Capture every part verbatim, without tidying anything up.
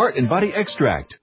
Heart and Body Extract.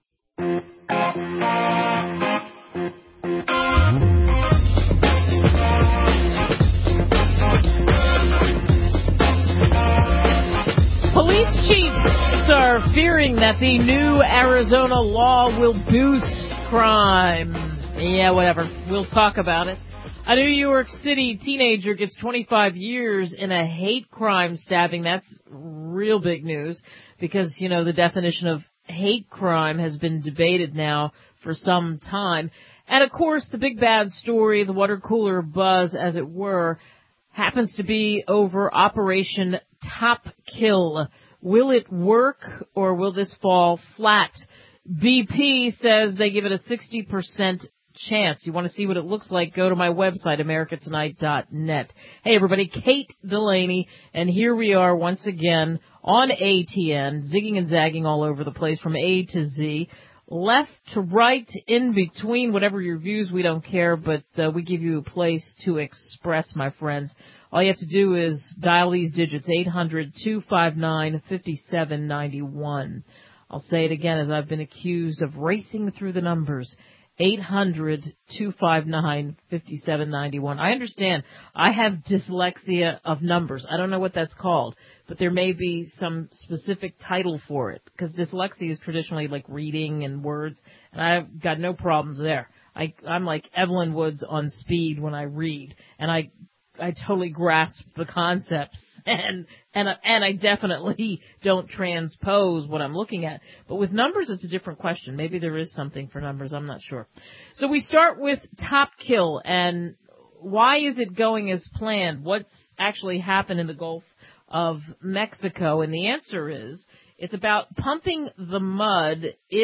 Police chiefs are fearing that the new Arizona law will boost crime. Yeah, whatever. We'll talk about it. A New York City teenager gets twenty-five years in a hate crime stabbing. That's real big news because, you know, the definition of hate crime has been debated now for some time. And, of course, the big bad story, the water cooler buzz, as it were, happens to be over Operation Top Kill. Will it work or will this fall flat? B P says they give it a sixty percent chance. You want to see what it looks like, go to my website, america tonight dot net. Hey, everybody, Kate Delaney, and here we are once again on A T N, zigging and zagging all over the place from A to Z. Left to right, in between, whatever your views, we don't care, but uh, we give you a place to express, my friends. All you have to do is dial these digits, eight hundred, two five nine, five seven nine one. I'll say it again as I've been accused of racing through the numbers. eight hundred, two five nine, five seven nine one. I understand. I have dyslexia of numbers. I don't know what that's called, but there may be some specific title for it because dyslexia is traditionally like reading and words, and I've got no problems there. I, I'm like Evelyn Woods on speed when I read, and I I totally grasp the concepts, and and and I definitely don't transpose what I'm looking at. But with numbers, it's a different question. Maybe there is something for numbers. I'm not sure. So we start with Top Kill, and why is it going as planned? What's actually happened in the Gulf of Mexico? And the answer is it's about pumping the mud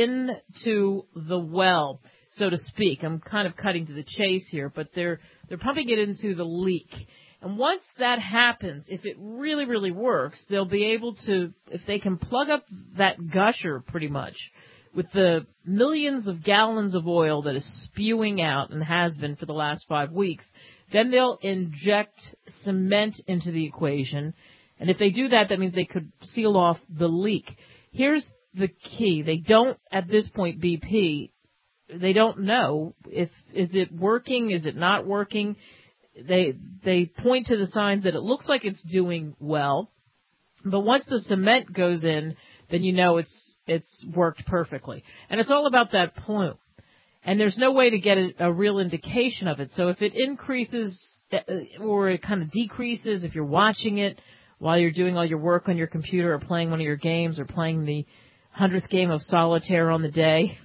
into the well, so to speak. I'm kind of cutting to the chase here, but they're they're pumping it into the leak. And once that happens, if it really, really works, they'll be able to, if they can plug up that gusher pretty much with the millions of gallons of oil that is spewing out and has been for the last five weeks, then they'll inject cement into the equation. And if they do that, that means they could seal off the leak. Here's the key. They don't, at this point, B P, they don't know if, is it working, is it not working. They, they point to the signs that it looks like it's doing well. But once the cement goes in, then you know it's, it's worked perfectly. And it's all about that plume. And there's no way to get a, a real indication of it. So if it increases or it kind of decreases, if you're watching it while you're doing all your work on your computer or playing one of your games or playing the hundredth game of solitaire on the day,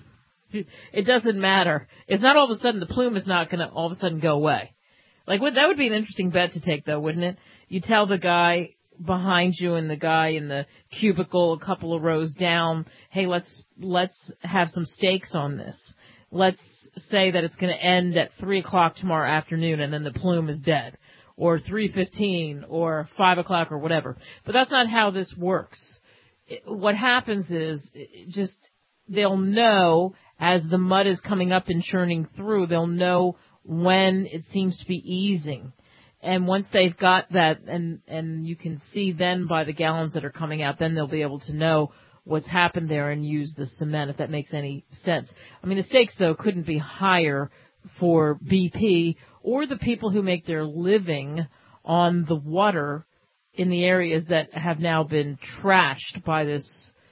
it doesn't matter. It's not all of a sudden, the plume is not going to all of a sudden go away. Like, that would be an interesting bet to take, though, wouldn't it? You tell the guy behind you and the guy in the cubicle a couple of rows down, hey, let's let's have some stakes on this. Let's say that it's going to end at three o'clock tomorrow afternoon and then the plume is dead, or three fifteen or five o'clock or whatever. But that's not how this works. It, what happens is it just they'll know as the mud is coming up and churning through, they'll know when it seems to be easing. And once they've got that, and, and you can see then by the gallons that are coming out, then they'll be able to know what's happened there and use the cement, if that makes any sense. I mean, the stakes, though, couldn't be higher for B P or the people who make their living on the water in the areas that have now been trashed by this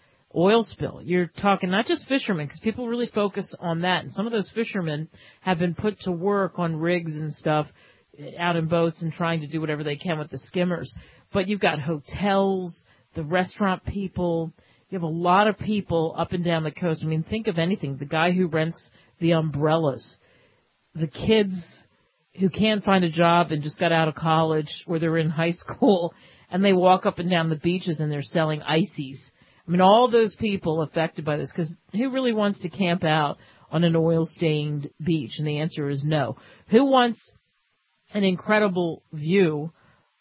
oil spill. You're talking not just fishermen, because people really focus on that. And some of those fishermen have been put to work on rigs and stuff out in boats and trying to do whatever they can with the skimmers. But you've got hotels, the restaurant people. You have a lot of people up and down the coast. I mean, think of anything. The guy who rents the umbrellas, the kids who can't find a job and just got out of college or they're in high school, and they walk up and down the beaches and they're selling ices. I mean, all those people affected by this, because who really wants to camp out on an oil-stained beach? And the answer is no. Who wants an incredible view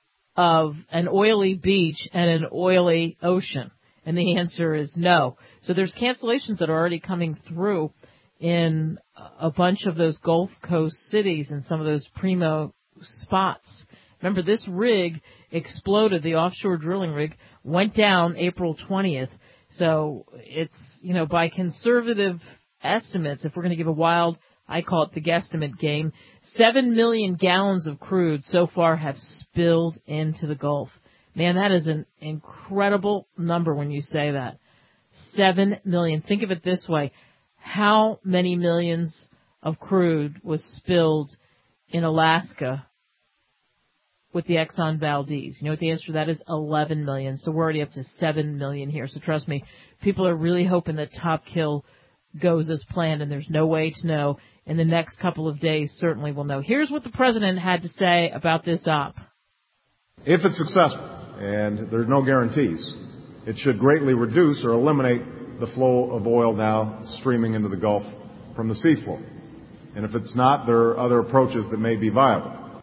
of an oily beach and an oily ocean? And the answer is no. So there's cancellations that are already coming through in a bunch of those Gulf Coast cities and some of those primo spots. Remember, this rig exploded, the offshore drilling rig, went down April twentieth. So it's, you know, by conservative estimates, if we're going to give a wild, I call it the guesstimate game, seven million gallons of crude so far have spilled into the Gulf. Man, that is an incredible number when you say that. Seven million. Think of it this way. How many millions of crude was spilled in Alaska with the Exxon Valdez? You know what the answer to that is? eleven million. So we're already up to seven million here. So trust me, people are really hoping that Top Kill goes as planned, and there's no way to know. In the next couple of days, certainly we'll know. Here's what the president had to say about this op. If it's successful, and there's no guarantees, it should greatly reduce or eliminate the flow of oil now streaming into the Gulf from the seafloor. And if it's not, there are other approaches that may be viable.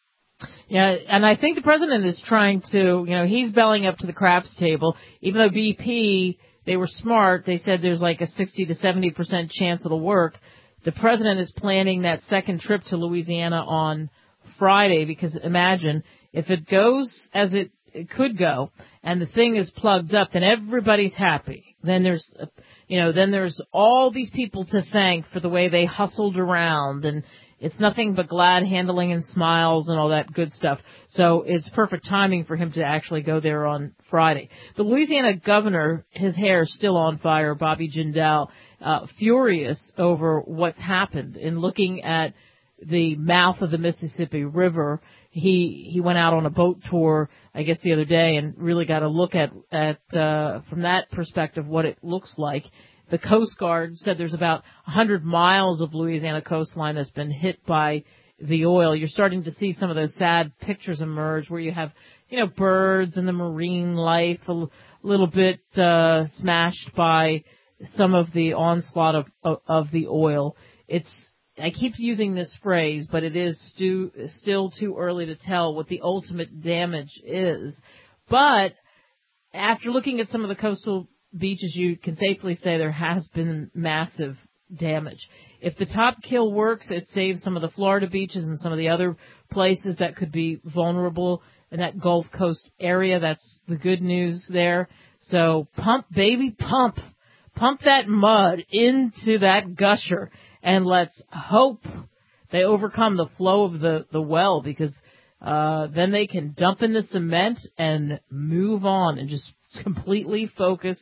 Yeah, and I think the president is trying to, you know, he's belling up to the craps table. Even though B P, they were smart, they said there's like a sixty to seventy percent chance it'll work. The president is planning that second trip to Louisiana on Friday because imagine if it goes as it, it could go and the thing is plugged up, then everybody's happy. Then there's, you know, then there's all these people to thank for the way they hustled around, and it's nothing but glad handling and smiles and all that good stuff. So it's perfect timing for him to actually go there on Friday. The Louisiana governor, his hair is still on fire, Bobby Jindal, uh, furious over what's happened. In looking at the mouth of the Mississippi River, he he went out on a boat tour, I guess, the other day, and really got a look at at uh, from that perspective what it looks like. The Coast Guard said there's about one hundred miles of Louisiana coastline that's been hit by the oil. You're starting to see some of those sad pictures emerge where you have, you know, birds and the marine life a l- little bit uh, smashed by some of the onslaught of, of, of the oil. It's, I keep using this phrase, but it is stu- still too early to tell what the ultimate damage is. But after looking at some of the coastal beaches, you can safely say there has been massive damage. If the Top Kill works, it saves some of the Florida beaches and some of the other places that could be vulnerable in that Gulf Coast area. That's the good news there. So pump, baby, pump. Pump that mud into that gusher, and let's hope they overcome the flow of the, the well, because uh, then they can dump in the cement and move on and just completely focus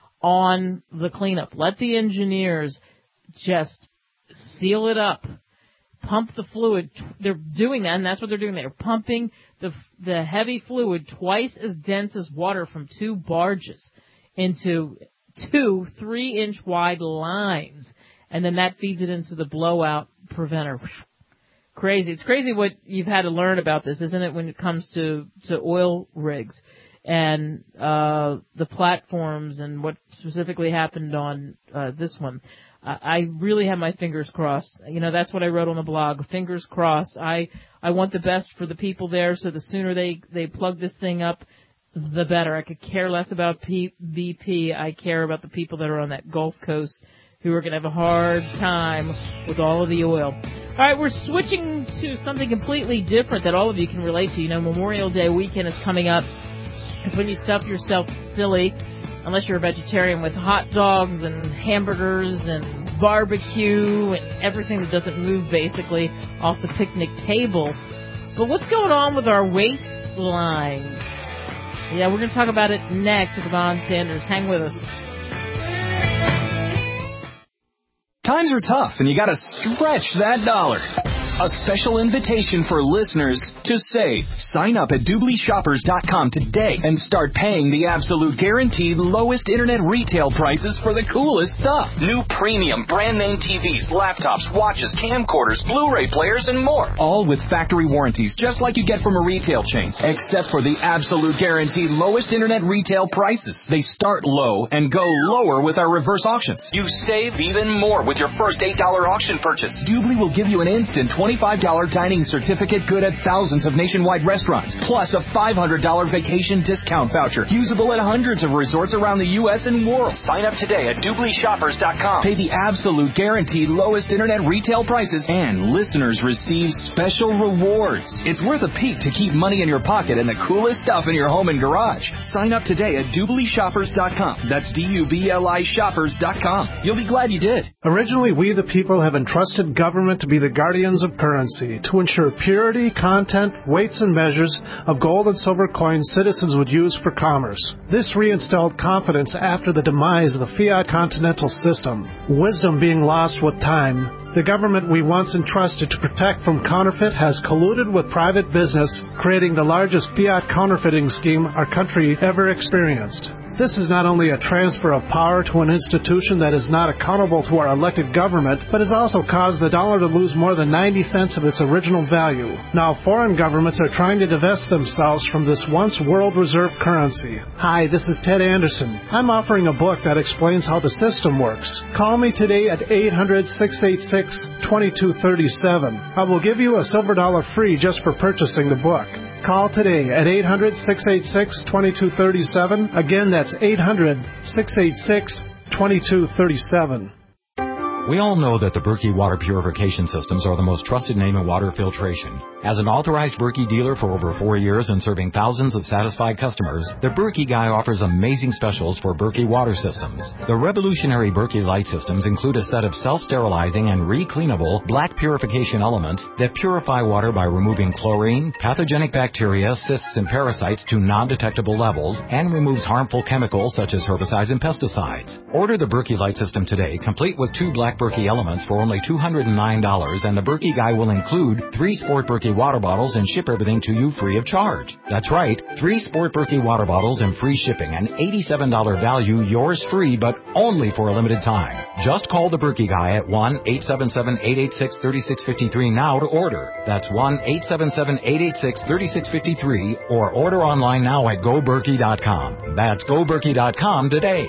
on the cleanup. Let the engineers just seal it up, pump the fluid. They're doing that, and that's what they're doing. They're pumping the the heavy fluid twice as dense as water from two barges into two three-inch wide lines, and then that feeds it into the blowout preventer. Crazy. It's crazy what you've had to learn about this, isn't it, when it comes to, to oil rigs and uh the platforms and what specifically happened on uh this one. Uh, I really have my fingers crossed. You know, that's what I wrote on the blog. Fingers crossed. I I want the best for the people there, so the sooner they, they plug this thing up, the better. I could care less about P- B P. I care about the people that are on that Gulf Coast who are going to have a hard time with all of the oil. All right, we're switching to something completely different that all of you can relate to. You know, Memorial Day weekend is coming up. It's when you stuff yourself silly, unless you're a vegetarian, with hot dogs and hamburgers and barbecue and everything that doesn't move, basically, off the picnic table. But what's going on with our waistlines? Yeah, we're going to talk about it next with Yvonne Sanders. Hang with us. Times are tough, and you got to stretch that dollar. A special invitation for listeners to save. Sign up at Doobly Shoppers dot com today and start paying the absolute guaranteed lowest internet retail prices for the coolest stuff. New premium brand name T Vs, laptops, watches, camcorders, Blu-ray players, and more. All with factory warranties, just like you get from a retail chain, except for the absolute guaranteed lowest internet retail prices. They start low and go lower with our reverse auctions. You save even more with your first eight dollars auction purchase. Doobly will give you an instant twenty twenty-five dollars dining certificate good at thousands of nationwide restaurants, plus a five hundred dollars vacation discount voucher usable at hundreds of resorts around the U S and world. Sign up today at Dubley Shoppers dot com. Pay the absolute guaranteed lowest internet retail prices, and listeners receive special rewards. It's worth a peek to keep money in your pocket and the coolest stuff in your home and garage. Sign up today at Dubley Shoppers dot com. That's D U B L I Shoppers dot com. You'll be glad you did. Originally, we the people have entrusted government to be the guardians of currency, to ensure purity, content, weights, and measures of gold and silver coins citizens would use for commerce. This reinstalled confidence after the demise of the fiat continental system, wisdom being lost with time. The government we once entrusted to protect from counterfeit has colluded with private business, creating the largest fiat counterfeiting scheme our country ever experienced. This is not only a transfer of power to an institution that is not accountable to our elected government, but has also caused the dollar to lose more than ninety cents of its original value. Now foreign governments are trying to divest themselves from this once world reserve currency. Hi, this is Ted Anderson. I'm offering a book that explains how the system works. Call me today at eight hundred, six eight six, two two three seven. I will give you a silver dollar free just for purchasing the book. Call today at eight hundred, six eight six, two two three seven. Again, that's eight hundred, six eight six, two two three seven. We all know that the Berkey water purification systems are the most trusted name in water filtration. As an authorized Berkey dealer for over four years and serving thousands of satisfied customers, the Berkey Guy offers amazing specials for Berkey water systems. The revolutionary Berkey Light systems include a set of self-sterilizing and re-cleanable black purification elements that purify water by removing chlorine, pathogenic bacteria, cysts, and parasites to non-detectable levels, and removes harmful chemicals such as herbicides and pesticides. Order the Berkey Light system today, complete with two black Berkey elements for only two hundred nine dollars, and the Berkey Guy will include three Sport Berkey water bottles and ship everything to you free of charge. That's right, three Sport Berkey water bottles and free shipping, an eighty-seven dollars value, yours free, but only for a limited time. Just call the Berkey Guy at one eight seven seven, eight eight six, three six five three now to order. That's one eight seven seven, eight eight six, three six five three, or order online now at go berkey dot com. That's go berkey dot com today.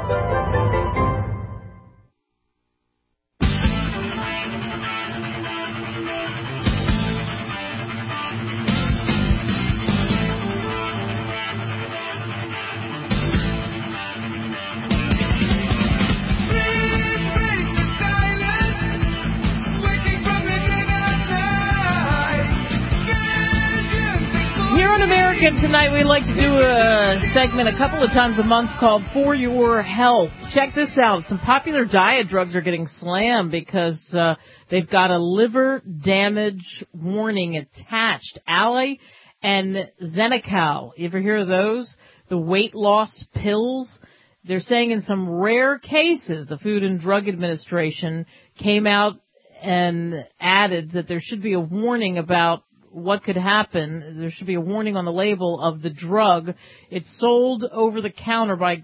Tonight we like to do a segment a couple of times a month called For Your Health. Check this out. Some popular diet drugs are getting slammed because uh, they've got a liver damage warning attached. Ally and Xenical. You ever hear of those? The weight loss pills? They're saying in some rare cases, the Food and Drug Administration came out and added that there should be a warning about what could happen. There should be a warning on the label of the drug. It's sold over the counter by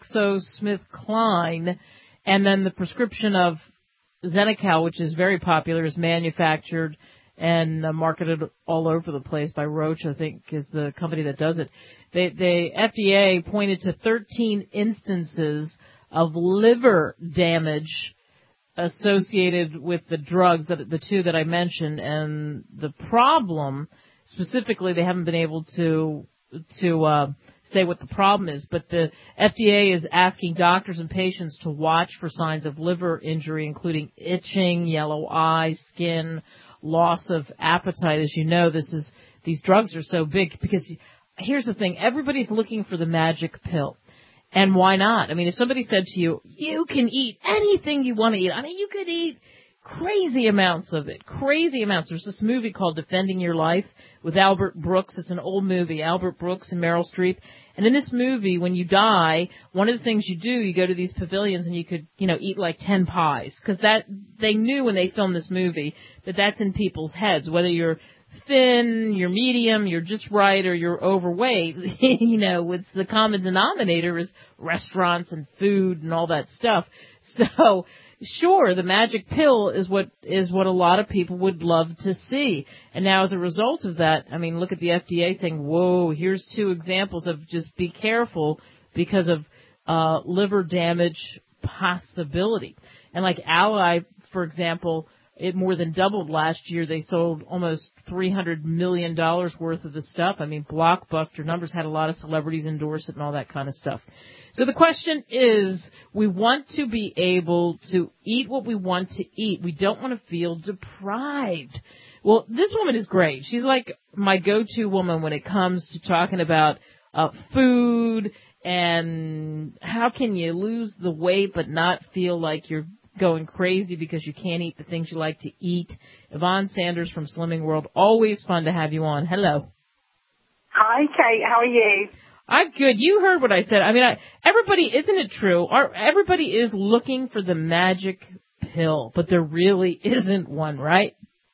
GlaxoSmithKline, and then the prescription of Xenical, which is very popular, is manufactured and uh, marketed all over the place by Roche, I think, is the company that does it. They, the F D A pointed to thirteen instances of liver damage associated with the drugs, that the two that I mentioned, and the problem, specifically, they haven't been able to to uh, say what the problem is, but the F D A is asking doctors and patients to watch for signs of liver injury, including itching, yellow eye, skin, loss of appetite. As you know, this is these drugs are so big because here's the thing: everybody's looking for the magic pill. And why not? I mean, if somebody said to you, you can eat anything you want to eat. I mean, you could eat crazy amounts of it, crazy amounts. There's this movie called Defending Your Life with Albert Brooks. It's an old movie, Albert Brooks and Meryl Streep. And in this movie, when you die, one of the things you do, you go to these pavilions and you could, you know, eat like ten pies. Because that, they knew when they filmed this movie that that's in people's heads, whether you're thin, you're medium, you're just right, or you're overweight. You know, with the common denominator is restaurants and food and all that stuff. So, sure, the magic pill is what is what a lot of people would love to see. And now, as a result of that, I mean, look at the F D A saying, "Whoa, here's two examples of just be careful because of uh, liver damage possibility." And like Ally, for example, it more than doubled last year. They sold almost three hundred million dollars worth of the stuff. I mean, blockbuster numbers, had a lot of celebrities endorse it and all that kind of stuff. So the question is, we want to be able to eat what we want to eat. We don't want to feel deprived. Well, this woman is great. She's like my go-to woman when it comes to talking about uh, food and how can you lose the weight but not feel like you're going crazy because you can't eat the things you like to eat. Yvonne Sanders from Slimming World. Always fun to have you on. Hello. Hi, Kate. How are you? I'm good. You heard what I said. I mean, I, everybody, isn't it true? Our, everybody is looking for the magic pill, but there really isn't one, right?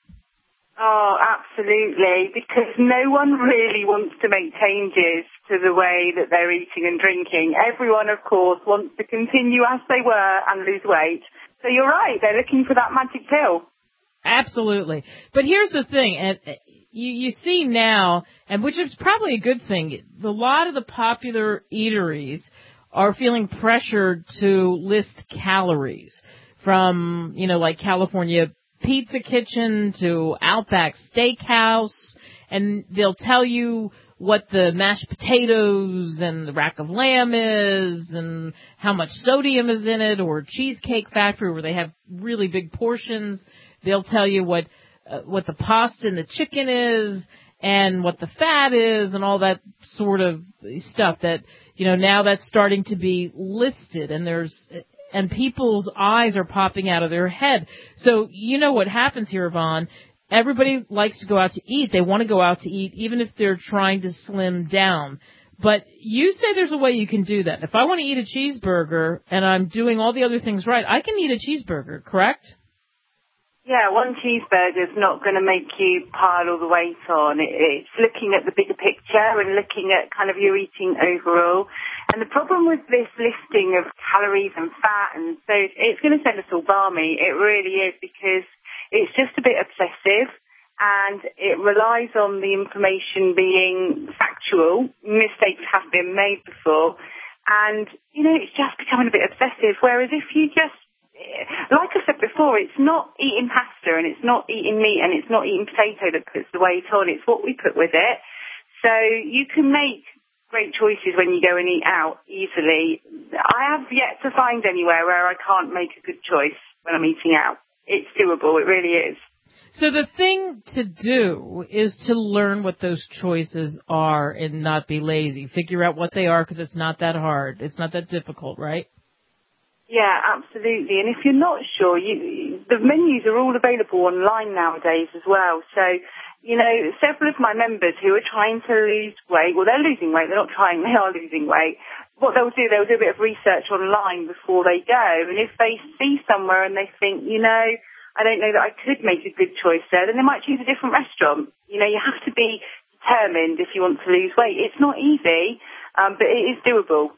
Oh, absolutely, because no one really wants to make changes to the way that they're eating and drinking. Everyone, of course, wants to continue as they were and lose weight. So you're right, they're looking for that magic pill. Absolutely. But here's the thing, and you, you see now, and which is probably a good thing, a lot of the popular eateries are feeling pressured to list calories from, you know, like California Pizza Kitchen to Outback Steakhouse, and they'll tell you what the mashed potatoes and the rack of lamb is and how much sodium is in it, or Cheesecake Factory where they have really big portions. They'll tell you what uh, what the pasta and the chicken is and what the fat is and all that sort of stuff that, you know, now that's starting to be listed, and there's and people's eyes are popping out of their head. So you know what happens here, Yvonne. Everybody likes to go out to eat. They want to go out to eat even if they're trying to slim down. But you say there's a way you can do that. If I want to eat a cheeseburger and I'm doing all the other things right, I can eat a cheeseburger, correct? Yeah, one cheeseburger's not going to make you pile all the weight on. It's looking at the bigger picture and looking at kind of your eating overall. And the problem with this listing of calories and fat and so it's going to send us all balmy. It really is, because it's just a bit obsessive and it relies on the information being factual. Mistakes have been made before. And, you know, it's just becoming a bit obsessive. Whereas if you just, like I said before, it's not eating pasta and it's not eating meat and it's not eating potato that puts the weight on. It's what we put with it. So you can make great choices when you go and eat out easily. I have yet to find anywhere where I can't make a good choice when I'm eating out. It's doable. It really is. So the thing to do is to learn what those choices are and not be lazy. Figure out what they are, because it's not that hard. It's not that difficult, right? Yeah, absolutely. And if you're not sure, you, the menus are all available online nowadays as well. So, you know, several of my members who are trying to lose weight, well, they're losing weight. They're not trying, they are losing weight. What they'll do, they'll do a bit of research online before they go. And if they see somewhere and they think, you know, I don't know that I could make a good choice there, then they might choose a different restaurant. You know, you have to be determined if you want to lose weight. It's not easy, um, but it is doable.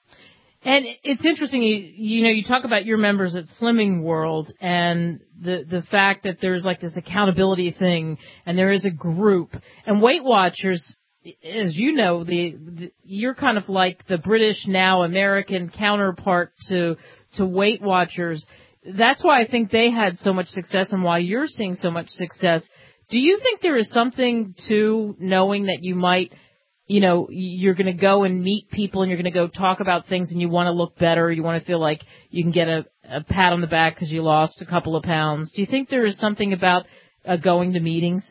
And it's interesting, you, you know, you talk about your members at Slimming World and the the fact that there's like this accountability thing and there is a group. And Weight Watchers, as you know, the, the you're kind of like the British, now American counterpart to to Weight Watchers. That's why I think they had so much success and why you're seeing so much success. Do you think there is something to knowing that you might, you know, you're going to go and meet people and you're going to go talk about things and you want to look better, you want to feel like you can get a, a pat on the back because you lost a couple of pounds. Do you think there is something about uh, going to meetings?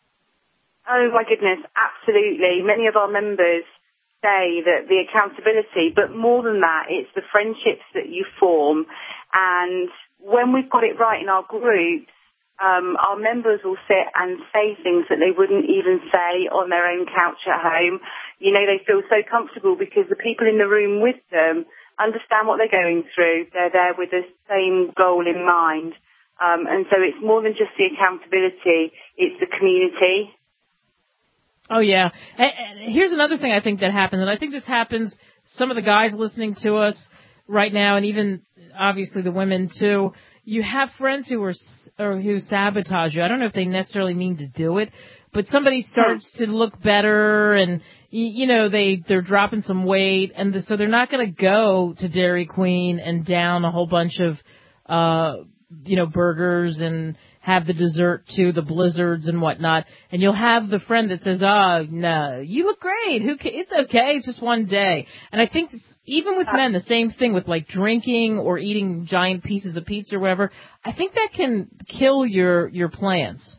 Oh, my goodness, absolutely. Many of our members say that the accountability, but more than that, it's the friendships that you form. And when we've got it right in our groups, Um, our members will sit and say things that they wouldn't even say on their own couch at home. You know, they feel so comfortable because the people in the room with them understand what they're going through. They're there with the same goal in mind. Um, and so it's more than just the accountability, it's the community. Oh, yeah. And here's another thing I think that happens, and I think this happens, some of the guys listening to us right now, and even obviously the women too, you have friends who are or who sabotage you. I don't know if they necessarily mean to do it, but somebody starts to look better and, you know, they, they're dropping some weight, and so they're not going to go to Dairy Queen and down a whole bunch of, uh, you know, burgers and have the dessert too, the blizzards and whatnot. And you'll have the friend that says, oh, no, you look great. Who ca- It's okay. It's just one day. And I think even with men, the same thing with like drinking or eating giant pieces of pizza or whatever. I think that can kill your, your plans.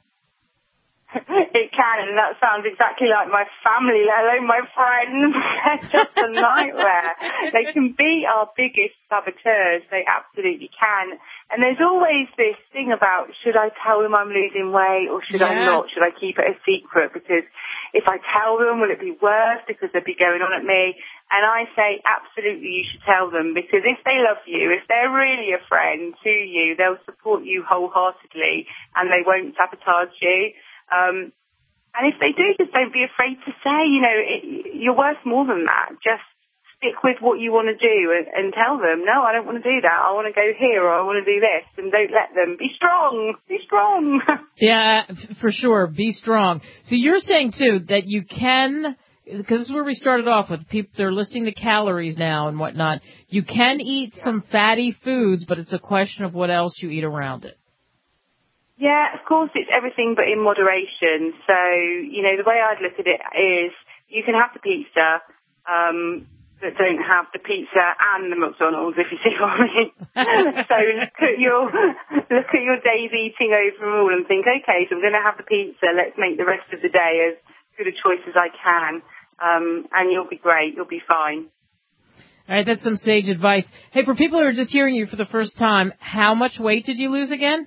It can, and that sounds exactly like my family, let alone my friends. They're just a nightmare. They can be our biggest saboteurs. They absolutely can. And there's always this thing about, should I tell them I'm losing weight or should yes. I not? Should I keep it a secret? Because if I tell them, will it be worse because they'll be going on at me? And I say, absolutely, you should tell them, because if they love you, if they're really a friend to you, they'll support you wholeheartedly and they won't sabotage you. Um, and if they do, just don't be afraid to say, you know, it, you're worth more than that. Just stick with what you want to do and, and tell them, no, I don't want to do that. I want to go here or I want to do this. And don't let them. Be strong. Be strong. Yeah, for sure. Be strong. So you're saying, too, that you can, because this is where we started off with. People, they're listing the calories now and whatnot. You can eat yeah. some fatty foods, but it's a question of what else you eat around it. Yeah, of course, it's everything but in moderation. So, you know, the way I'd look at it is you can have the pizza, um, but don't have the pizza and the McDonald's, if you see what I mean. So look at your, look at your day's eating overall and think, okay, so I'm going to have the pizza. Let's make the rest of the day as good a choice as I can. Um, and you'll be great. You'll be fine. All right, that's some sage advice. Hey, for people who are just hearing you for the first time, how much weight did you lose again?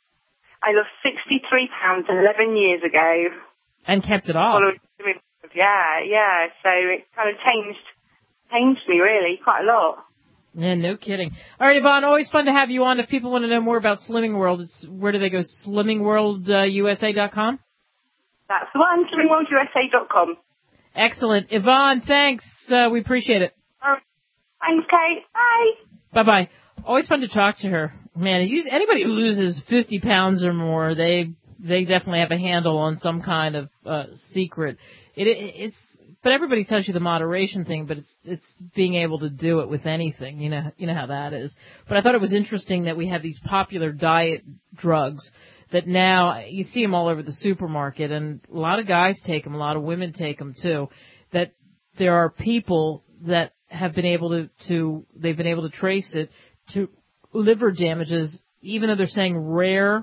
I lost sixty-three pounds eleven years ago. And kept it off. Yeah, yeah. So it kind of changed, changed me really quite a lot. Yeah, no kidding. All right, Yvonne, always fun to have you on. If people want to know more about Slimming World, it's, where do they go? Slimming World U S A dot com? That's the one, Slimming World U S A dot com. Excellent. Yvonne, thanks. Uh, we appreciate it. All right. Thanks, Kate. Bye. Bye-bye. Always fun to talk to her. Man, anybody who loses fifty pounds or more, they they definitely have a handle on some kind of uh, secret. It, it it's but everybody tells you the moderation thing, but it's it's being able to do it with anything. You know you know how that is. But I thought it was interesting that we have these popular diet drugs that now you see them all over the supermarket, and a lot of guys take them, a lot of women take them too. That there are people that have been able to, to they've been able to trace it to liver damages, even though they're saying rare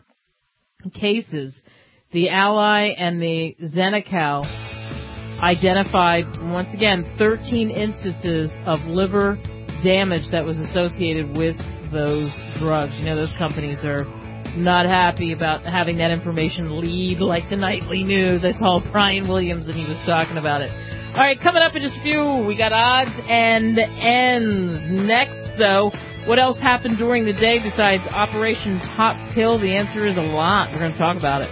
cases. The Ally and the Xenical identified, once again, thirteen instances of liver damage that was associated with those drugs. You know, those companies are not happy about having that information lead like the nightly news. I saw Brian Williams and he was talking about it. All right, coming up in just a few, we got odds and ends. Next, though, what else happened during the day besides Operation Pop Pill? The answer is a lot. We're going to talk about it.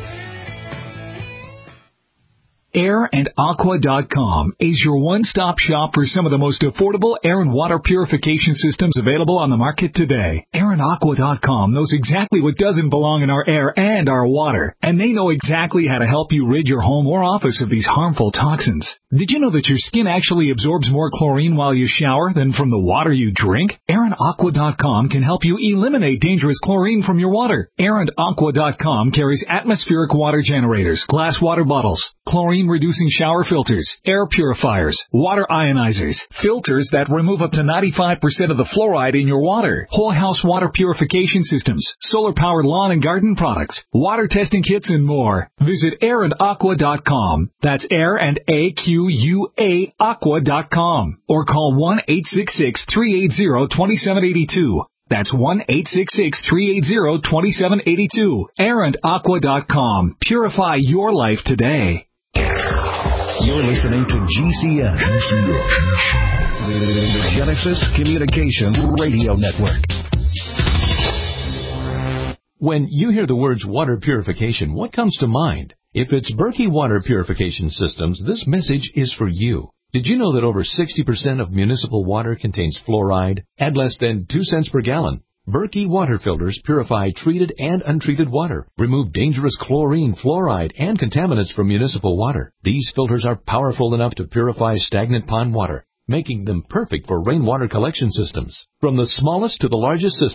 air and aqua dot com is your one-stop shop for some of the most affordable air and water purification systems available on the market today. air and aqua dot com knows exactly what doesn't belong in our air and our water, and they know exactly how to help you rid your home or office of these harmful toxins. Did you know that your skin actually absorbs more chlorine while you shower than from the water you drink? air and aqua dot com can help you eliminate dangerous chlorine from your water. air and aqua dot com carries atmospheric water generators, glass water bottles, chlorine reducing shower filters, air purifiers, water ionizers, filters that remove up to ninety-five percent of the fluoride in your water, whole house water purification systems, solar powered lawn and garden products, water testing kits, and more. Visit air and aqua dot com. That's air and A Q U A aqua dot com. Or call one eight six six, three eight zero, two seven eight two. That's one eight six six, three eight zero, two seven eight two. air and aqua dot com. Purify your life today. You're listening to G C N, the Genesis Communications Radio Network. When you hear the words water purification, what comes to mind? If it's Berkey Water Purification Systems, this message is for you. Did you know that over sixty percent of municipal water contains fluoride at less than two cents per gallon? Berkey water filters purify treated and untreated water, remove dangerous chlorine, fluoride, and contaminants from municipal water. These filters are powerful enough to purify stagnant pond water, making them perfect for rainwater collection systems. From the smallest to the largest systems,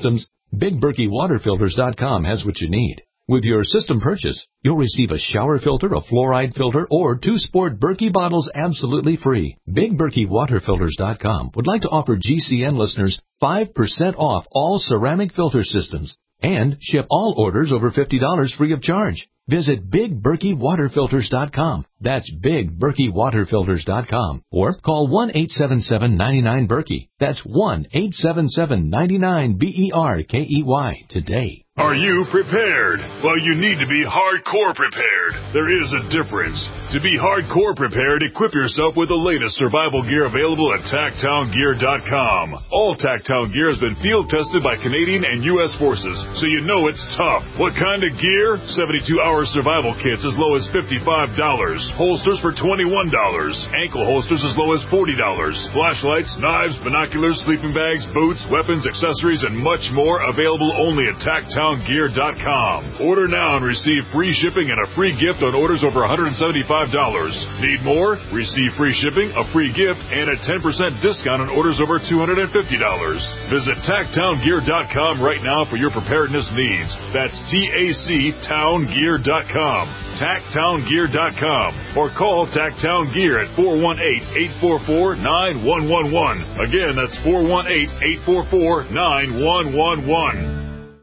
Big Berkey Water Filters dot com has what you need. With your system purchase, you'll receive a shower filter, a fluoride filter, or two sport Berkey bottles absolutely free. Big Berkey Water Filters dot com would like to offer G C N listeners five percent off all ceramic filter systems and ship all orders over fifty dollars free of charge. Visit Big Berkey Water Filters dot com. That's Big Berkey Water Filters dot com. Or call one eight seven seven, nine nine, Berkey. That's one eight seven seven, nine nine, B E R K E Y today. Are you prepared? Well, you need to be hardcore prepared. There is a difference. To be hardcore prepared, equip yourself with the latest survival gear available at tac town gear dot com. All Tactown gear has been field tested by Canadian and U S forces, so you know it's tough. What kind of gear? seventy-two hour survival kits as low as fifty-five dollars. Holsters for twenty-one dollars. Ankle holsters as low as forty dollars. Flashlights, knives, binoculars, sleeping bags, boots, weapons, accessories, and much more available only at tac town gear dot com. Order now and receive free shipping and a free gift on orders over one hundred seventy-five dollars. Need more? Receive free shipping, a free gift, and a ten percent discount on orders over two hundred fifty dollars. Visit tac town gear dot com right now for your preparedness needs. That's T A C town gear dot com. tac town gear dot com. Or call Tactown Gear at four one eight, eight four four, nine one one one. Again, that's four one eight, eight four four, nine one one one.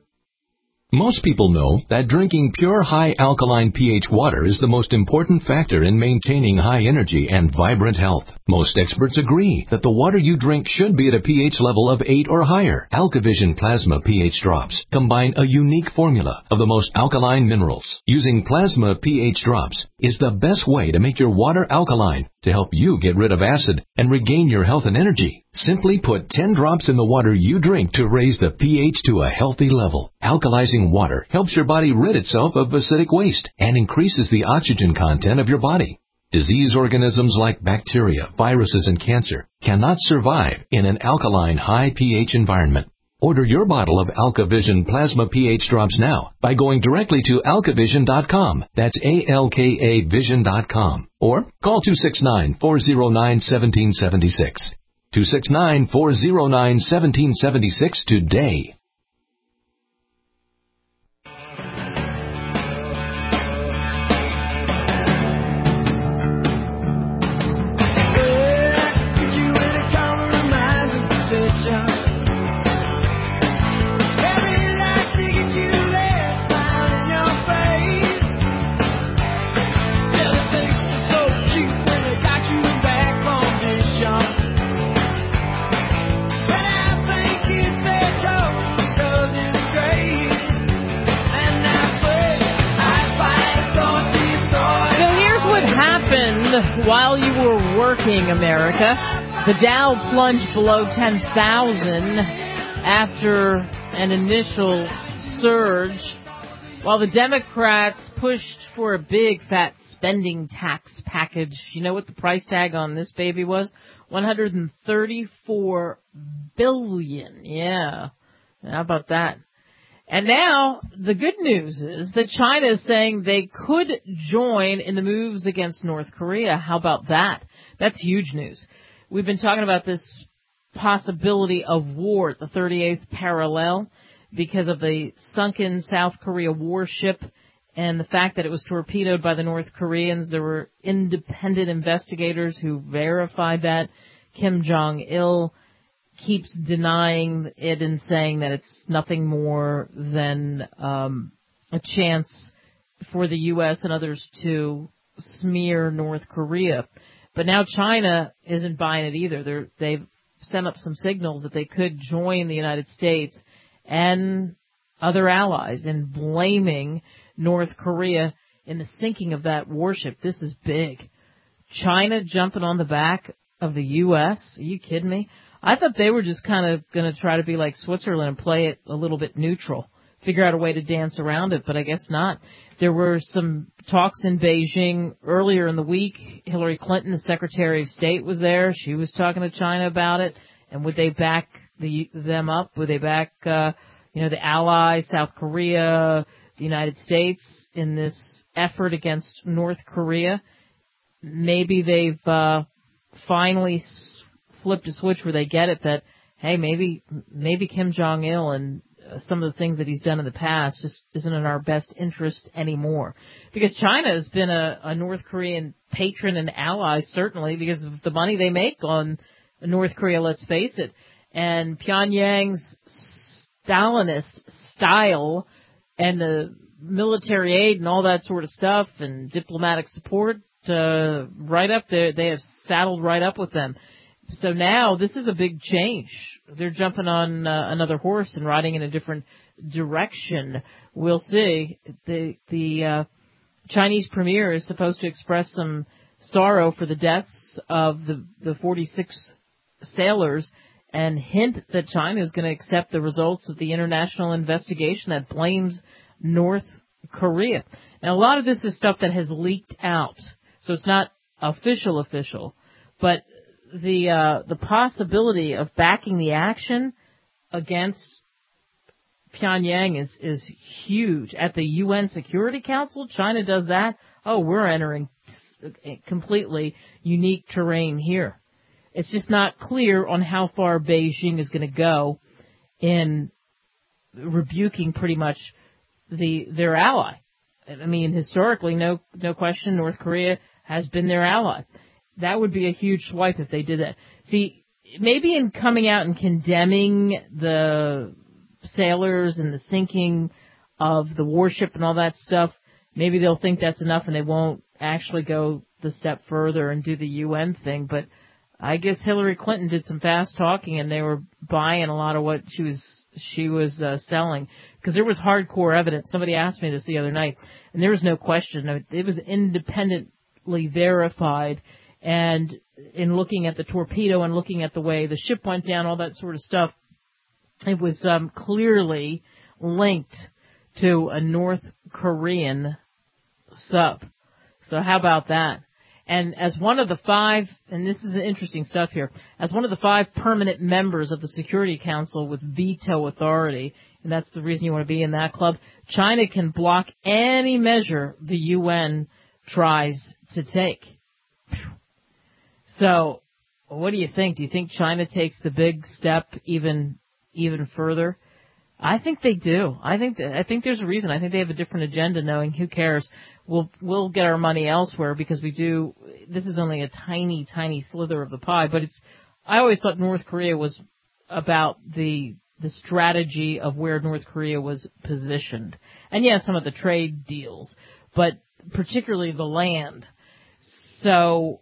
Most people know that drinking pure high alkaline pH water is the most important factor in maintaining high energy and vibrant health. Most experts agree that the water you drink should be at a pH level of eight or higher. AlkaVision Plasma pH drops combine a unique formula of the most alkaline minerals. Using plasma pH drops is the best way to make your water alkaline to help you get rid of acid and regain your health and energy. Simply put ten drops in the water you drink to raise the pH to a healthy level. Alkalizing water helps your body rid itself of acidic waste and increases the oxygen content of your body. Disease organisms like bacteria, viruses, and cancer cannot survive in an alkaline high pH environment. Order your bottle of AlkaVision Plasma pH drops now by going directly to alka vision dot com. That's A L K A vision dot com. Or call two six nine, four zero nine, one seven seven six. two six nine, four zero nine, one seven seven six today. While you were working, America, the Dow plunged below ten thousand after an initial surge, while the Democrats pushed for a big fat spending tax package. You know what the price tag on this baby was? one hundred thirty-four billion dollars. Yeah. How about that? And now, the good news is that China is saying they could join in the moves against North Korea. How about that? That's huge news. We've been talking about this possibility of war at the thirty-eighth parallel because of the sunken South Korea warship and the fact that it was torpedoed by the North Koreans. There were independent investigators who verified that. Kim Jong-il keeps denying it and saying that it's nothing more than um, a chance for the U S and others to smear North Korea. But now China isn't buying it either. They're, they've sent up some signals that they could join the United States and other allies in blaming North Korea in the sinking of that warship. This is big. China jumping on the back of the U S? Are you kidding me? I thought they were just kind of going to try to be like Switzerland and play it a little bit neutral, figure out a way to dance around it, but I guess not. There were some talks in Beijing earlier in the week. Hillary Clinton, the Secretary of State, was there. She was talking to China about it. And would they back the, them up? Would they back, uh, you know, the allies, South Korea, the United States in this effort against North Korea? Maybe they've uh, finally flipped a switch where they get it that, hey, maybe maybe Kim Jong-il and uh, some of the things that he's done in the past just isn't in our best interest anymore. Because China has been a, a North Korean patron and ally, certainly, because of the money they make on North Korea, let's face it. And Pyongyang's Stalinist style and the military aid and all that sort of stuff and diplomatic support, uh, right up there, they have saddled right up with them. So now this is a big change. They're jumping on uh, another horse and riding in a different direction. We'll see. The the uh, Chinese premier is supposed to express some sorrow for the deaths of the, the forty-six sailors and hint that China is going to accept the results of the international investigation that blames North Korea. Now, a lot of this is stuff that has leaked out, so it's not official official, but the uh, the possibility of backing the action against Pyongyang is, is huge. At the U N Security Council, China does that. Oh, we're entering completely unique terrain here. It's just not clear on how far Beijing is going to go in rebuking pretty much the their ally. I mean, historically, no no question, North Korea has been their ally. That would be a huge swipe if they did that. See, maybe in coming out and condemning the sailors and the sinking of the warship and all that stuff, maybe they'll think that's enough and they won't actually go the step further and do the U N thing. But I guess Hillary Clinton did some fast talking and they were buying a lot of what she was she was uh, selling, because there was hardcore evidence. Somebody asked me this the other night, and there was no question. It was independently verified. And in looking at the torpedo and looking at the way the ship went down, all that sort of stuff, it was um, clearly linked to a North Korean sub. So how about that? And as one of the five, and this is interesting stuff here, as one of the five permanent members of the Security Council with veto authority, and that's the reason you want to be in that club, China can block any measure the U N tries to take. So, what do you think? Do you think China takes the big step even even further? I think they do. I think that, I think there's a reason. I think they have a different agenda, knowing who cares. We'll we'll get our money elsewhere because we do. This is only a tiny, tiny slither of the pie. But it's. I always thought North Korea was about the the strategy of where North Korea was positioned, and yes, some of the trade deals, but particularly the land. So.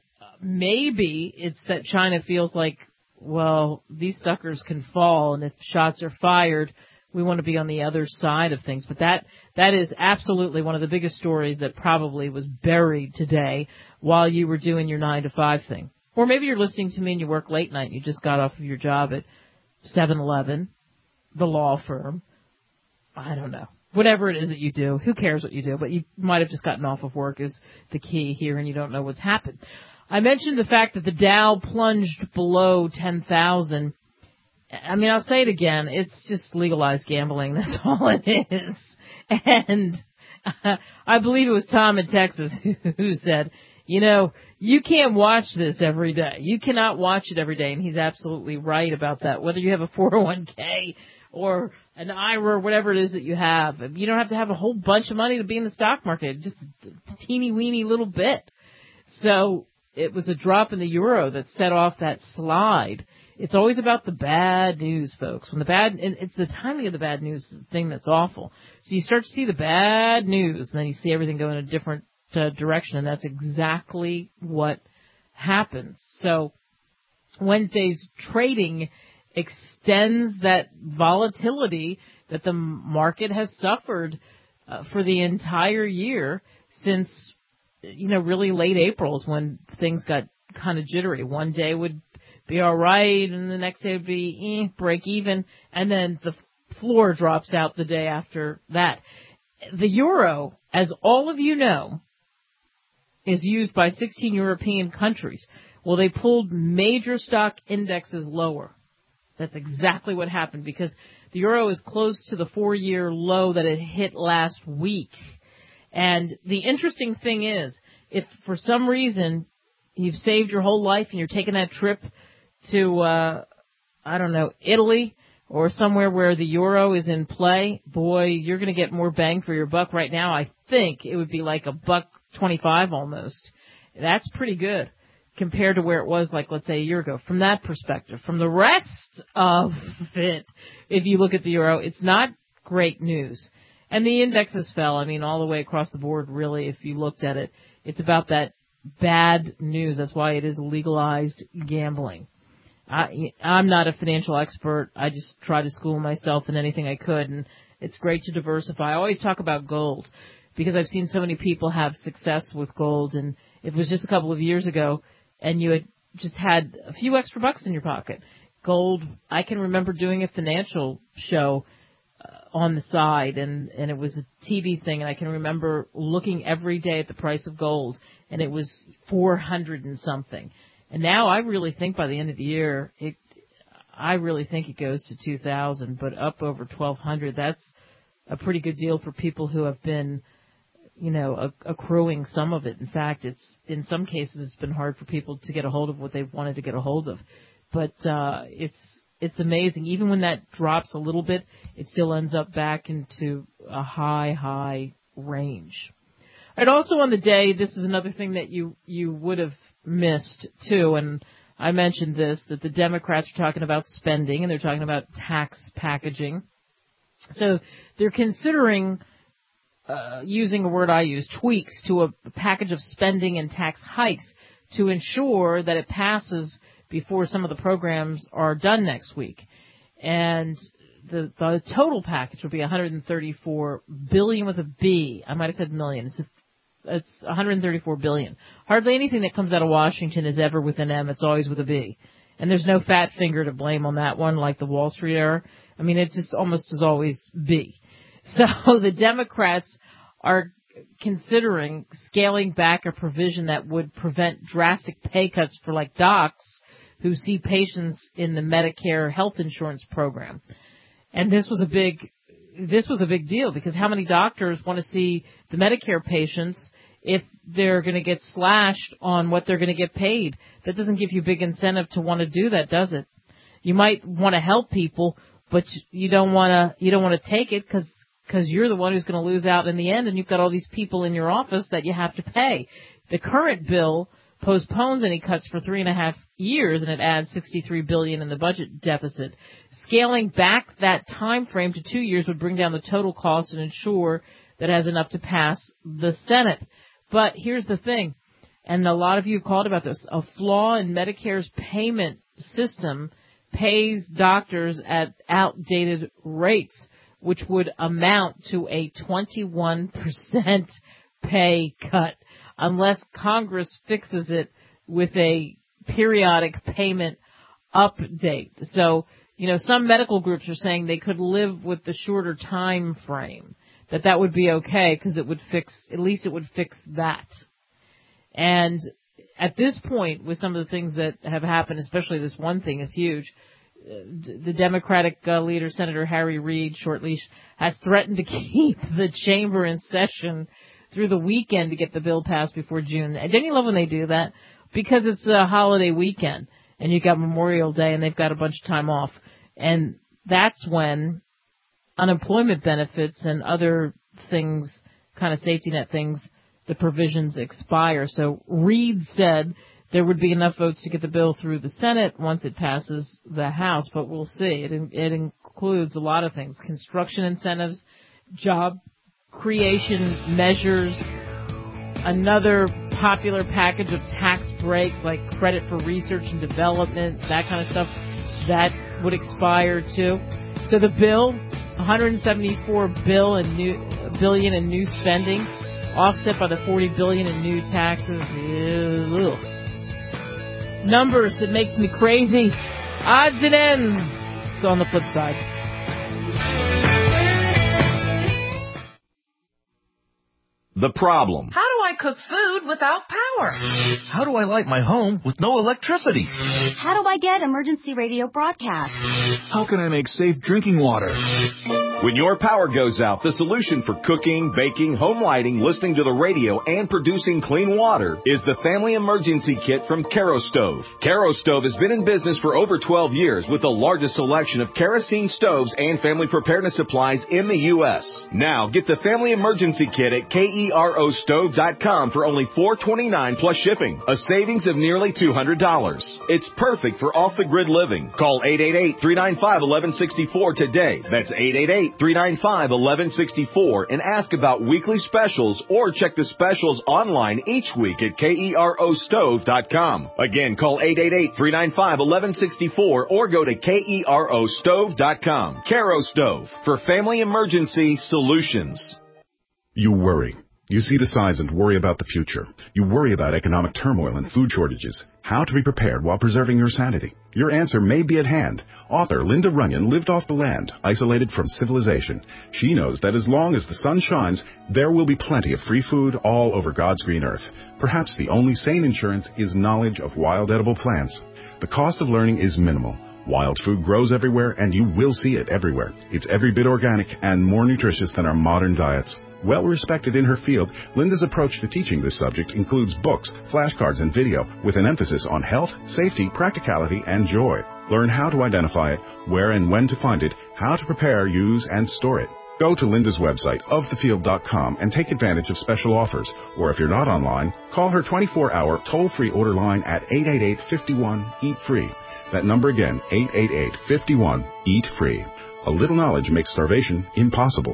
Maybe it's that China feels like, well, these suckers can fall, and if shots are fired, we want to be on the other side of things. But that that is absolutely one of the biggest stories that probably was buried today while you were doing your nine to five thing. Or maybe you're listening to me and you work late night and you just got off of your job at seven eleven, the law firm. I don't know. Whatever it is that you do, who cares what you do, but you might have just gotten off of work is the key here, and you don't know what's happened. I mentioned the fact that the Dow plunged below ten thousand. I mean, I'll say it again. It's just legalized gambling. That's all it is. And uh, I believe it was Tom in Texas who, who said, you know, you can't watch this every day. You cannot watch it every day. And he's absolutely right about that. Whether you have a four oh one k or an I R A or whatever it is that you have, you don't have to have a whole bunch of money to be in the stock market. Just a teeny weeny little bit. So it was a drop in the euro that set off that slide. It's always about the bad news, folks. When the bad, it's the timing of the bad news thing that's awful. So you start to see the bad news, and then you see everything go in a different uh, direction, and that's exactly what happens. So Wednesday's trading extends that volatility that the market has suffered uh, for the entire year since, you know, really late April is when things got kind of jittery. One day would be all right, and the next day would be eh, break even, and then the floor drops out the day after that. The euro, as all of you know, is used by sixteen European countries. Well, they pulled major stock indexes lower. That's exactly what happened, because the euro is close to the four-year low that it hit last week. And the interesting thing is, if for some reason you've saved your whole life and you're taking that trip to, uh, I don't know, Italy or somewhere where the euro is in play, boy, you're going to get more bang for your buck. Right now, I think it would be like a buck twenty-five almost. That's pretty good compared to where it was, like, let's say, a year ago. From that perspective, from the rest of it, if you look at the euro, it's not great news. And the indexes fell, I mean, all the way across the board, really, if you looked at it. It's about that bad news. That's why it is legalized gambling. I, I'm not a financial expert. I just try to school myself in anything I could, and it's great to diversify. I always talk about gold because I've seen so many people have success with gold, and it was just a couple of years ago, and you had just had a few extra bucks in your pocket. Gold, I can remember doing a financial show uh, on the side, and, and it was a T V thing, and I can remember looking every day at the price of gold, and it was four hundred and something. And now I really think by the end of the year, it, I really think it goes to two thousand, but up over twelve hundred. That's a pretty good deal for people who have been, you know, accruing some of it. In fact, it's in some cases it's been hard for people to get a hold of what they've wanted to get a hold of. But uh, it's it's amazing. Even when that drops a little bit, it still ends up back into a high, high range. And also on the day, this is another thing that you, you would have missed, too, and I mentioned this, that the Democrats are talking about spending, and they're talking about tax packaging. So they're considering uh, using a word I use, tweaks to a package of spending and tax hikes to ensure that it passes before some of the programs are done next week. And the, the total package will be one hundred thirty-four billion dollars with a B. I might have said million. It's a It's one hundred thirty-four billion dollars. Hardly anything that comes out of Washington is ever with an M. It's always with a B. And there's no fat finger to blame on that one, like the Wall Street era. I mean, it just almost is always B. So the Democrats are considering scaling back a provision that would prevent drastic pay cuts for, like, docs who see patients in the Medicare health insurance program. And this was a big This was a big deal because how many doctors want to see the Medicare patients if they're going to get slashed on what they're going to get paid? That doesn't give you big incentive to want to do that, does it? You might want to help people, but you don't want to, you don't want to take it because because you're the one who's going to lose out in the end, and you've got all these people in your office that you have to pay. The current bill postpones any cuts for three and a half years, and it adds sixty-three billion dollars in the budget deficit. Scaling back that time frame to two years would bring down the total cost and ensure that it has enough to pass the Senate. But here's the thing, and a lot of you have called about this, a flaw in Medicare's payment system pays doctors at outdated rates, which would amount to a twenty-one percent pay cut unless Congress fixes it with a periodic payment update. So, you know, some medical groups are saying they could live with the shorter time frame, that that would be okay because it would fix, at least it would fix that. And at this point, with some of the things that have happened, especially this one thing is huge, the Democratic uh, leader, Senator Harry Reid, short leash, has threatened to keep the chamber in session through the weekend to get the bill passed before June. And don't you love when they do that? Because it's a holiday weekend, and you've got Memorial Day, and they've got a bunch of time off. And that's when unemployment benefits and other things, kind of safety net things, the provisions expire. So Reid said there would be enough votes to get the bill through the Senate once it passes the House, but we'll see. It, it includes a lot of things, construction incentives, job creation measures, another popular package of tax breaks like credit for research and development, that kind of stuff, that would expire too. So the bill, one hundred seventy-four billion in new spending, offset by the forty billion in new taxes. Ugh. Numbers, it makes me crazy. Odds and ends on the flip side. The problem. How do I cook food without power? How do I light my home with no electricity? How do I get emergency radio broadcast? How can I make safe drinking water? When your power goes out, the solution for cooking, baking, home lighting, listening to the radio, and producing clean water is the Family Emergency Kit from Kerastove. Kerastove has been in business for over twelve years with the largest selection of kerosene stoves and family preparedness supplies in the U S. Now, get the Family Emergency Kit at K-E-R-O stove dot com for only four dollars and twenty-nine cents plus shipping, a savings of nearly two hundred dollars. It's perfect for off-the-grid living. Call eight eight eight, three nine five, one one six four today. That's eight eight eight, three nine five, one one six four and ask about weekly specials or check the specials online each week at K E R O stove dot com. Again, call eight eight eight, three nine five, one one six four or go to K E R O stove dot com. Kerastove for family emergency solutions. You worry. You see the signs and worry about the future. You worry about economic turmoil and food shortages. How to be prepared while preserving your sanity. Your answer may be at hand. Author Linda Runyon lived off the land, isolated from civilization. She knows that as long as the sun shines, there will be plenty of free food all over God's green earth. Perhaps the only sane insurance is knowledge of wild edible plants. The cost of learning is minimal. Wild food grows everywhere, and you will see it everywhere. It's every bit organic and more nutritious than our modern diets. Well respected in her field, Linda's approach to teaching this subject includes books, flashcards, and video with an emphasis on health, safety, practicality, and joy. Learn how to identify it, where and when to find it, how to prepare, use, and store it. Go to Linda's website, of the field dot com, and take advantage of special offers. Or if you're not online, call her twenty-four hour toll-free order line at eight eight eight, five one, eat free. That number again, eight eight eight, five one, eat free. A little knowledge makes starvation impossible.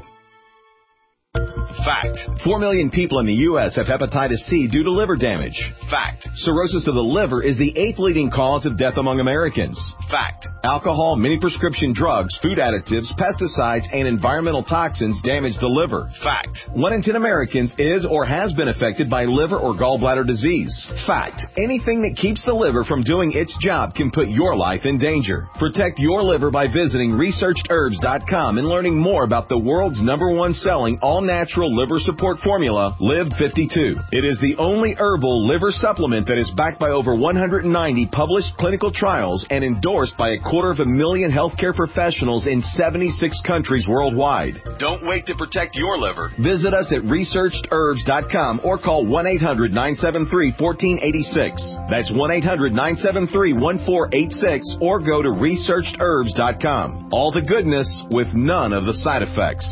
Fact. Four million people in the U S have hepatitis C due to liver damage. Fact. Cirrhosis of the liver is the eighth leading cause of death among Americans. Fact. Alcohol, many prescription drugs, food additives, pesticides, and environmental toxins damage the liver. Fact. One in ten Americans is or has been affected by liver or gallbladder disease. Fact. Anything that keeps the liver from doing its job can put your life in danger. Protect your liver by visiting researched herbs dot com and learning more about the world's number one selling all-natural liver support formula, Live fifty-two. It is the only herbal liver supplement that is backed by over one hundred ninety published clinical trials and endorsed by a quarter of a million healthcare professionals in seventy-six countries worldwide. Don't wait to protect your liver. Visit us at researched herbs dot com or call one eight hundred, nine seven three, one four eight six. That's one eight hundred, nine seven three, one four eight six or go to researched herbs dot com. All the goodness with none of the side effects.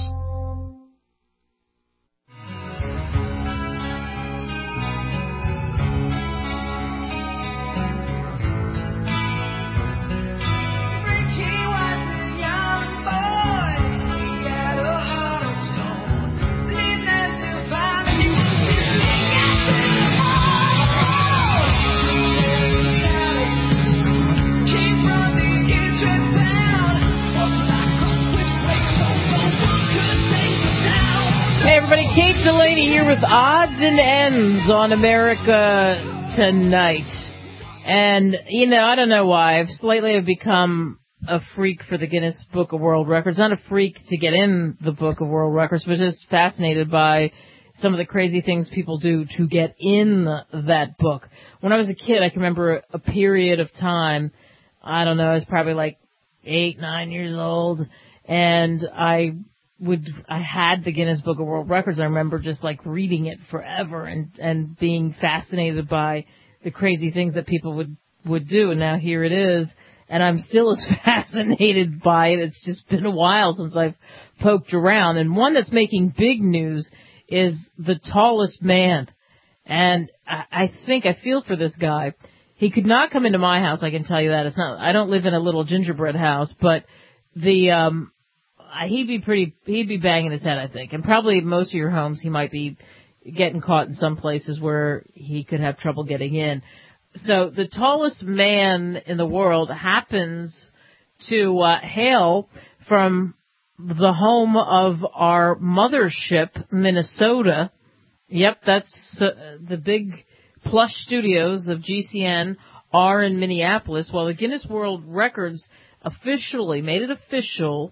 Kate Delaney here with Odds and Ends on America Tonight. And, you know, I don't know why. I've lately have become a freak for the Guinness Book of World Records. Not a freak to get in the Book of World Records, but just fascinated by some of the crazy things people do to get in that book. When I was a kid, I can remember a period of time, I don't know, I was probably like eight, nine years old, and I would I had the Guinness Book of World Records. I remember just like reading it forever and and being fascinated by the crazy things that people would would do. And now here it is, and I'm still as fascinated by it. It's just been a while since I've poked around. And one that's making big news is the tallest man. And I, I think I feel for this guy. He could not come into my house. I can tell you that. It's not. I don't live in a little gingerbread house, but the um. He'd be pretty, he'd be banging his head, I think. And probably most of your homes, he might be getting caught in some places where he could have trouble getting in. So the tallest man in the world happens to uh, hail from the home of our mothership, Minnesota. Yep, that's uh, the big plush studios of G C N are in Minneapolis. Well, the Guinness World Records officially made it official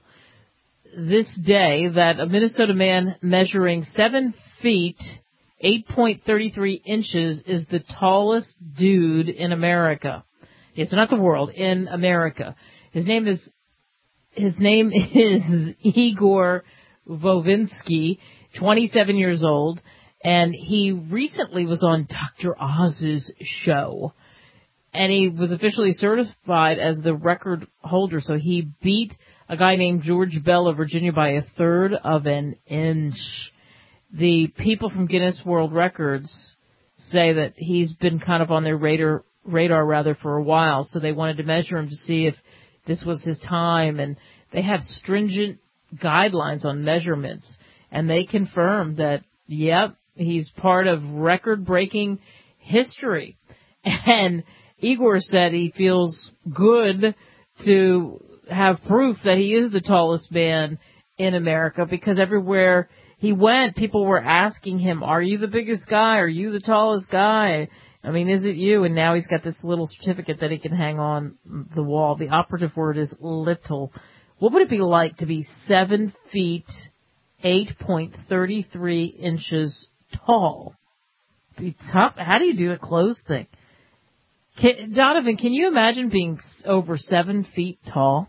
this day that a Minnesota man measuring seven feet, eight point three three inches is the tallest dude in America. Yes, so not the world, in America. His name is his name is Igor Vovinsky, twenty-seven years old, and he recently was on Doctor Oz's show. And he was officially certified as the record holder, so he beat a guy named George Bell of Virginia by a third of an inch. The people from Guinness World Records say that he's been kind of on their radar, radar rather for a while, so they wanted to measure him to see if this was his time, and they have stringent guidelines on measurements, and they confirmed that, yep, he's part of record-breaking history. And Igor said he feels good to have proof that he is the tallest man in America, because everywhere he went, people were asking him, are you the biggest guy? Are you the tallest guy? I mean, is it you? And now he's got this little certificate that he can hang on the wall. The operative word is little. What would it be like to be seven feet, eight point three three inches tall? It'd be tough. How do you do a clothes thing? Can, Donovan, can you imagine being over seven feet tall?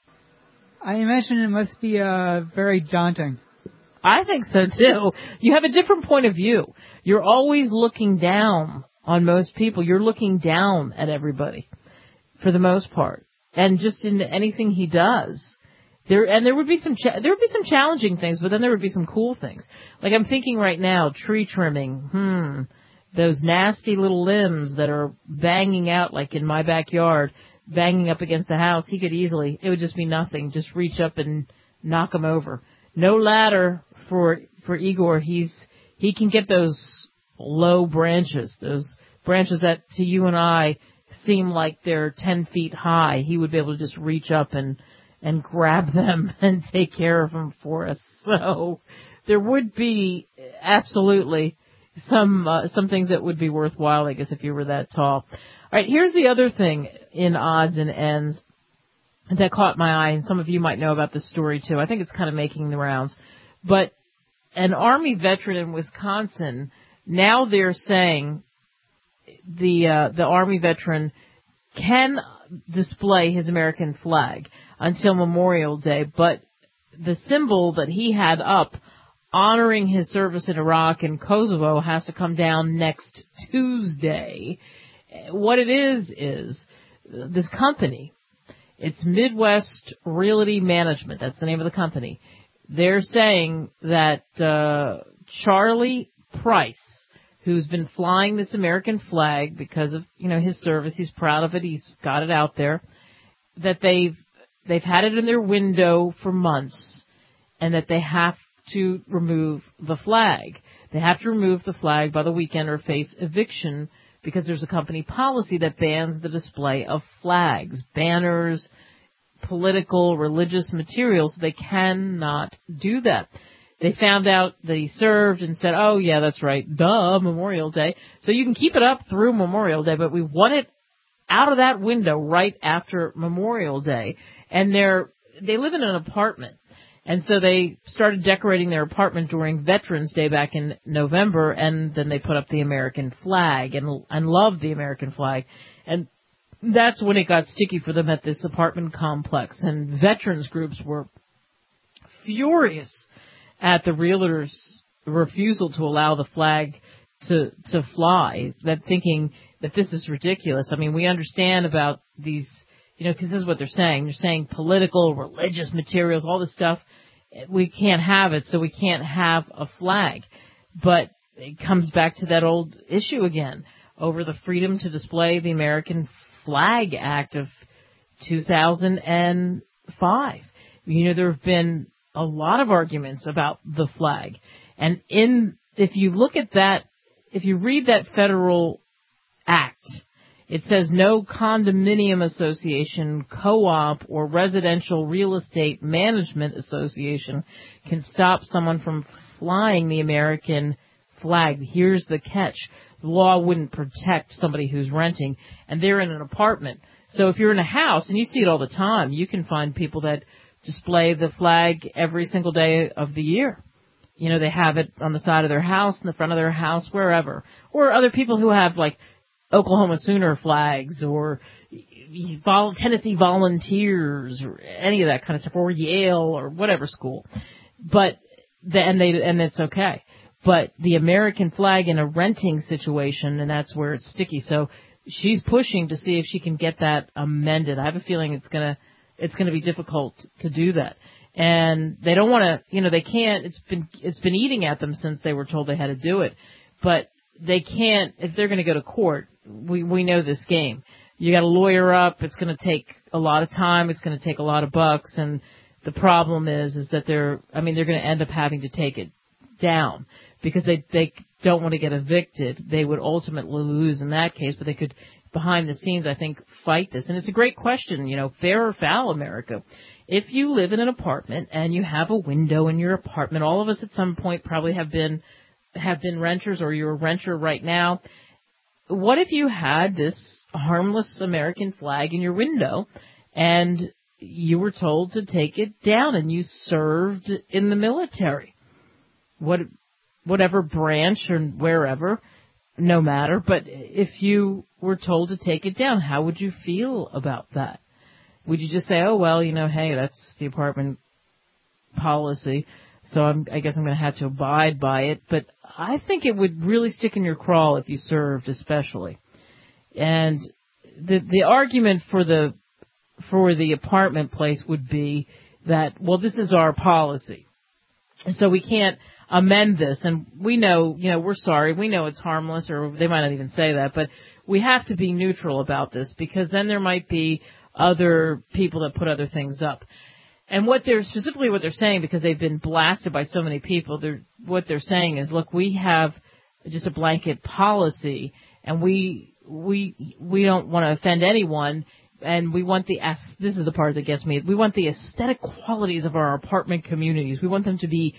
I imagine it must be uh, very daunting. I think so, too. You have a different point of view. You're always looking down on most people. You're looking down at everybody, for the most part. And just in anything he does. There, and there would be some, cha- there would be some challenging things, but then there would be some cool things. Like I'm thinking right now, tree trimming, hmm. Those nasty little limbs that are banging out, like in my backyard, banging up against the house, he could easily, it would just be nothing, just reach up and knock them over. No ladder for for Igor. He's he can get those low branches, those branches that to you and I seem like they're ten feet high. He would be able to just reach up and and grab them and take care of them for us. So there would be absolutely some uh, some things that would be worthwhile, I guess, if you were that tall. All right, here's the other thing in odds and ends that caught my eye, and some of you might know about this story too. I think it's kind of making the rounds. But an Army veteran in Wisconsin, now they're saying the uh, the Army veteran can display his American flag until Memorial Day, but the symbol that he had up honoring his service in Iraq and Kosovo has to come down next Tuesday. What it is, is this company, it's Midwest Realty Management, that's the name of the company. They're saying that uh, Charlie Price, who's been flying this American flag because of, you know, his service, he's proud of it, he's got it out there, that they've they've had it in their window for months, and that they have to remove the flag. They have to remove the flag by the weekend or face eviction because there's a company policy that bans the display of flags, banners, political, religious materials. They cannot do that. They found out that he served and said, oh, yeah, that's right, duh, Memorial Day. So you can keep it up through Memorial Day, but we want it out of that window right after Memorial Day. And they're they live in an apartment. And so they started decorating their apartment during Veterans Day back in November, and then they put up the American flag and and loved the American flag. And that's when it got sticky for them at this apartment complex. And veterans groups were furious at the realtor's refusal to allow the flag to to fly, that thinking that this is ridiculous. I mean, we understand about these, you know, because this is what they're saying. They're saying political, religious materials, all this stuff, we can't have it, so we can't have a flag. But it comes back to that old issue again over the Freedom to Display the American Flag Act of two thousand five. You know, there have been a lot of arguments about the flag. And in if you look at that, if you read that federal act, it says no condominium association, co-op, or residential real estate management association can stop someone from flying the American flag. Here's the catch. The law wouldn't protect somebody who's renting, and they're in an apartment. So if you're in a house, and you see it all the time, you can find people that display the flag every single day of the year. You know, they have it on the side of their house, in the front of their house, wherever. Or other people who have, like, Oklahoma Sooner flags or vol- Tennessee Volunteers or any of that kind of stuff, or Yale or whatever school. But the, and they and it's okay. But the American flag in a renting situation, and that's where it's sticky. So she's pushing to see if she can get that amended. I have a feeling it's gonna it's gonna be difficult to do that. And they don't want to, you know, they can't. It's been it's been eating at them since they were told they had to do it. But they can't if they're going to go to court. We we know this game. You got to lawyer up. It's going to take a lot of time. It's going to take a lot of bucks. And the problem is is that they're I mean they're going to end up having to take it down. Because they they don't want to get evicted. They would ultimately lose in that case, but they could, behind the scenes, I think, fight this. And it's a great question, you know, fair or foul, America. If you live in an apartment and you have a window in your apartment, all of us at some point probably have been have been renters, or you're a renter right now. What if you had this harmless American flag in your window and you were told to take it down and you served in the military? What... Whatever branch or wherever, no matter. But if you were told to take it down, how would you feel about that? Would you just say, oh, well, you know, hey, that's the apartment policy, so I'm, I guess I'm going to have to abide by it. But I think it would really stick in your craw if you served, especially. And the the argument for the for the apartment place would be that, well, this is our policy, so we can't amend this, and we know, you know, we're sorry, we know it's harmless, or they might not even say that, but we have to be neutral about this, because then there might be other people that put other things up. And what they're, specifically what they're saying, because they've been blasted by so many people, they're, what they're saying is, look, we have just a blanket policy, and we, we, we don't want to offend anyone, and we want the, this is the part that gets me, we want the aesthetic qualities of our apartment communities. We want them to be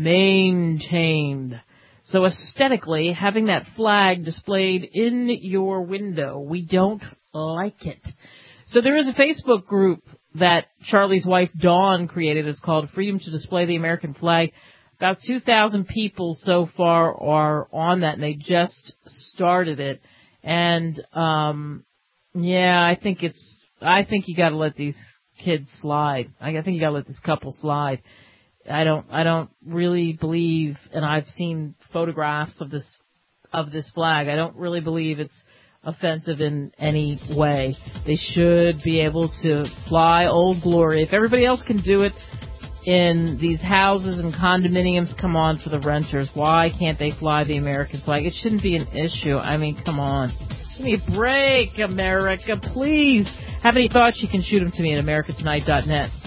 maintained. So aesthetically, having that flag displayed in your window, we don't like it. So there is a Facebook group that Charlie's wife Dawn created. It's called Freedom to Display the American Flag. About two thousand people so far are on that, and they just started it. And, um... Yeah, I think it's, I think you gotta let these kids slide. I think you gotta let this couple slide. I don't, I don't really believe, and I've seen photographs of this, of this flag. I don't really believe it's offensive in any way. They should be able to fly Old Glory. If everybody else can do it in these houses and condominiums, come on for the renters. Why can't they fly the American flag? It shouldn't be an issue. I mean, come on. Give me a break, America, please. Have any thoughts? You can shoot them to me at america tonight dot net.